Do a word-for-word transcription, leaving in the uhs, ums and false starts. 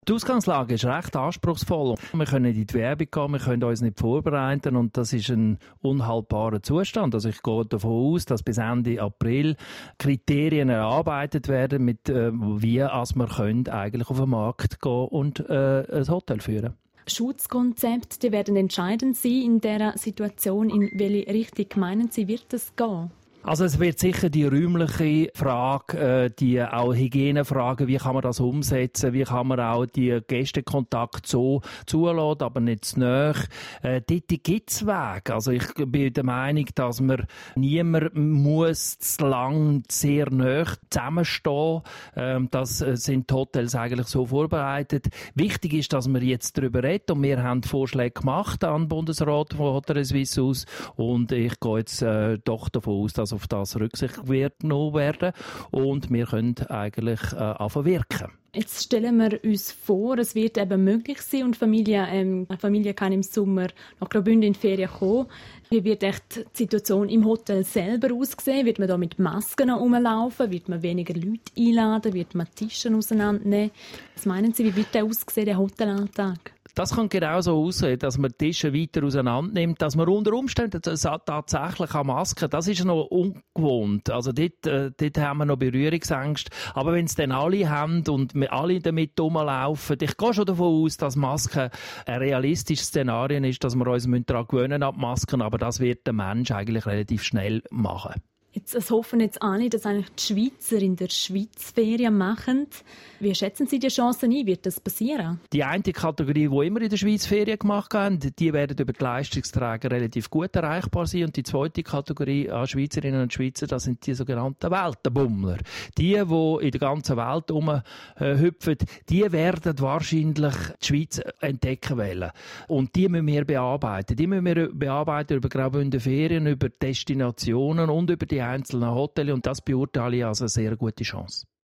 Die Ausgangslage ist recht anspruchsvoll. Wir können in die Werbung gehen, wir können uns nicht vorbereiten und das ist ein unhaltbarer Zustand. Also ich gehe davon aus, dass bis Ende April Kriterien erarbeitet werden, mit äh, wie als wir können eigentlich auf den Markt gehen und äh, ein Hotel führen. Schutzkonzepte, die werden entscheidend sein in dieser Situation. In welche Richtung meinen Sie, wird das gehen? Also es wird sicher die räumliche Frage, äh, die auch Hygienefragen, wie kann man das umsetzen, wie kann man auch die Gästekontakt so zulassen, aber nicht zu nahe. Äh, dort gibt es Wege. Also ich bin der Meinung, dass man niemand muss zu lang sehr nahe zusammenstehen. Ähm, das sind die Hotels eigentlich so vorbereitet. Wichtig ist, dass man jetzt darüber redet und wir haben Vorschläge gemacht an den Bundesrat von Hotel Suisse aus und ich gehe jetzt äh, doch davon aus, dass auf das Rücksicht wird genommen werden und wir können eigentlich äh, anfangen wirken. Jetzt stellen wir uns vor, es wird eben möglich sein und Familie, ähm, eine Familie kann im Sommer nach Graubünden in die Ferien kommen. Wie wird echt die Situation im Hotel selber aussehen? Wird man da mit Masken rumlaufen? Wird man weniger Leute einladen? Wird man Tische auseinandernehmen? Was meinen Sie, wie wird der aussehen, der Hotelalltag? Das kann genauso aussehen, dass man die Tische weiter auseinander nimmt, dass man unter Umständen tatsächlich an Masken, das ist noch ungewohnt. Also dort, äh, dort haben wir noch Berührungsängste. Aber wenn es dann alle haben und wir alle damit rumlaufen, ich gehe schon davon aus, dass Masken ein realistisches Szenario ist, dass wir uns daran gewöhnen an die Masken, aber das wird der Mensch eigentlich relativ schnell machen. Jetzt, es hoffen jetzt alle, dass eigentlich die Schweizer in der Schweiz Ferien machen. Wie schätzen Sie die Chancen ein? Wird das passieren? Die eine Kategorie, die immer in der Schweiz Ferien gemacht haben, die werden über die Leistungsträger relativ gut erreichbar sein. Und die zweite Kategorie an Schweizerinnen und Schweizer, das sind die sogenannten Weltenbummler. Die, die in der ganzen Welt rumhüpfen, die werden wahrscheinlich die Schweiz entdecken wollen. Und die müssen wir bearbeiten. Die müssen wir bearbeiten über Graubünden Ferien, über Destinationen und über die einzelnen Hotels und das beurteile ich als eine sehr gute Chance.